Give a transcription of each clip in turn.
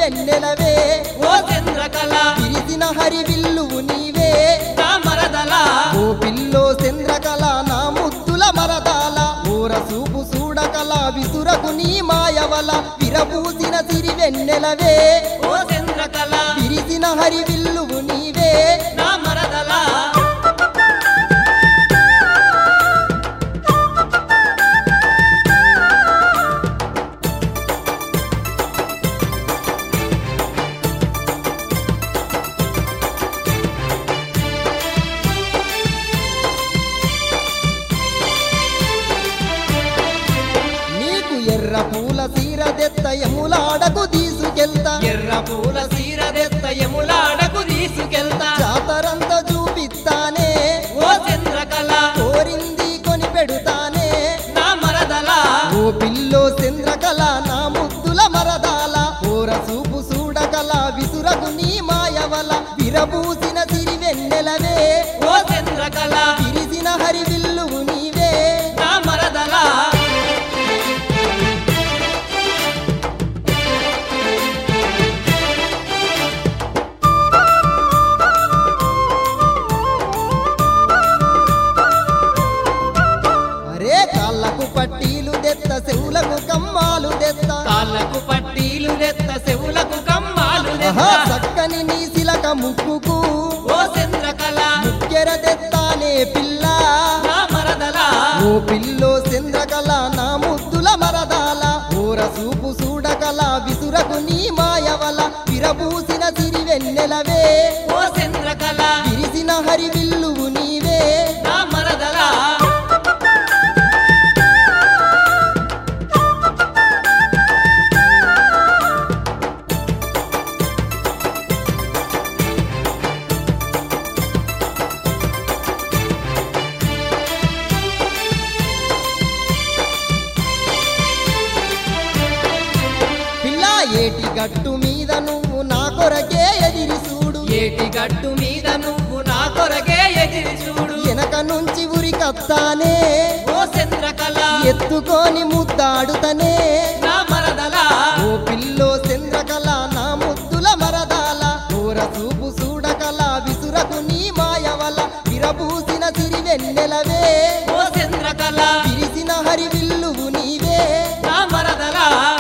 వెన్నెలవే ఓ చంద్రకళ విరిసిన హరివిల్లువు నీవే నా మరదల ఓ పిల్లో చంద్రకళ నా ముద్దుల మరదాల ఊర చూపు చూడకల విసురకు నీ మాయవల విరబూసిన సిరి వెన్నెలవే ఓ చంద్రకళ విరిసిన హరివిల్లువు నీవే నా మరదల నీకు ఎర్ర పూల సీరదెత్త యములాడకు తీసుకెళ్తా ఎర్ర పూల సీరదెత్త యములాడకు తీసుకెళ్తా జాతరంతా చూపిస్తానే ఓ చంద్రకళ కోరింది కొని పెడుతానే నా మరదల ఓ పిల్లో చంద్రకళ నా ముద్దుల మరదాల ఓర చూపు చూడకల విసురకు నీ మాయవల విరబూసిన సిరి వెన్నెలవే ఓ చంద్రకళ విరిసిన హరివిల్లువు నీవే నా మరదల అరే కాళ్ళకు పట్టీలు దెత్త చెవులకు కమ్మాలు దెత్త కాళ్ళకు పట్టీలు దెత్త చెవులకు కమ్మాలు ఆహా, దెత్త చక్కని నీ శిలక ముక్కుకు ఓ చంద్రకళ ముక్కెర దెత్తానే పిల్ల నా మరదల ఓ పిల్లో చంద్రకళ నా ముద్దుల మరదాల ఊర చూపు చూడకల విసురకు నీ మాయవల విరబూసిన సిరి వెన్నెలవే ఓ చంద్రకళ విరిసిన హరివిల్లువు నీవే నా మరదల పిల్ల ఏటి గట్టు మీద నువ్వు నా కొరకే ఎదిరి చూడు ఏటి గట్టు మీద నువ్వు నా కొరకే ఎదిరి చూడు వెనక నుంచి ఉరికత్తానే ఓ చంద్రకళ ఎత్తుకొని ముద్దాడుతనే నా మరదల ఓ పిల్లో చంద్రకళ నా ముద్దుల మరదాల ఊర చూపు చూడకల విసురకు నీ మాయవల విరబూసిన సిరి వెన్నెలవే ఓ చంద్రకళ విరిసిన హరివిల్లువు నీవే నా మరదల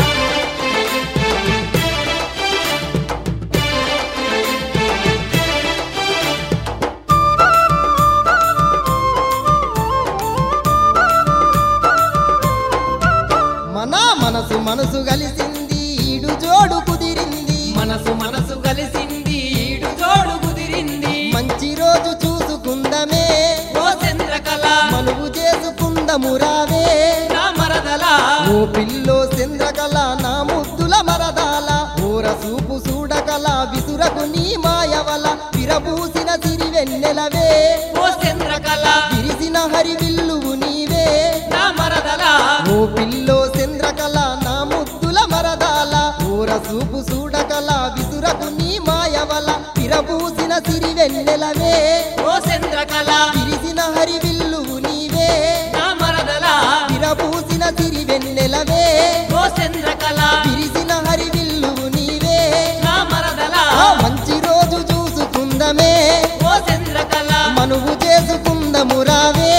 మన మనసు మనసు కలిసింది ఈడు జోడు కుదిరింది మనసు మనసు కలిసింది ఈడు జోడు కుదిరింది మంచి రోజు చూసుకుందమే ఓ చంద్రకళ మనువు చేసుకుందము రావే నా మరదల ఓ పిల్లో చంద్రకళ నా ముద్దుల మరదాల ఊర చూపు చూడకల విసురకు నీ మాయవల విరబూసిన సిరి వెన్నెలవే ఓ చంద్రకళ విరిసిన హరివిల్లువు నీవే నా మరదల ఓ పిల్లో చంద్రకళ నా ముద్దుల మరదాల ఊర చూపు చూడకల విసురకు నీ మాయవల విరబూసిన సిరి వెన్నెలవే ఓ చంద్రకళ విరిసిన హరివిల్లువు నీవే నా మరదల విరబూసిన సిరి వెన్నెలవే ఓ చంద్రకళ విరిసిన హరివిల్లువు నీవే నా మరదల ఆ మంచి రోజు చూసుకుందమే ఓ చంద్రకళ మనువు చేసుకుందము రావే